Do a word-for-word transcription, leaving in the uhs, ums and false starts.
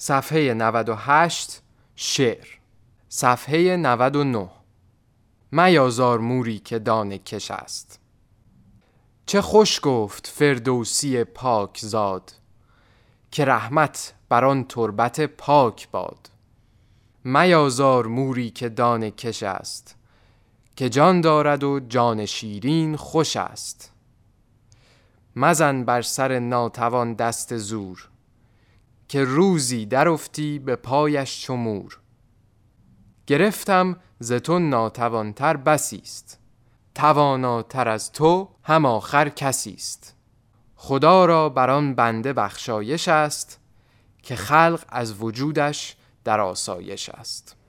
صفحه نود و هشت شعر. صفحه نود و نه. میازار موری که دانه کش است. چه خوش گفت فردوسی پاک زاد، که رحمت بر آن تربت پاک باد. میازار موری که دانه کش است، که جان دارد و جان شیرین خوش است. مزن بر سر ناتوان دست زور، که روزی در افتی به پایش چو مور. گرفتم ز تو ناتوانتر بسی است، تواناتر از تو هم آخر کسی است. خدا را بر آن بنده بخشایش است، که خلق از وجودش در آسایش است.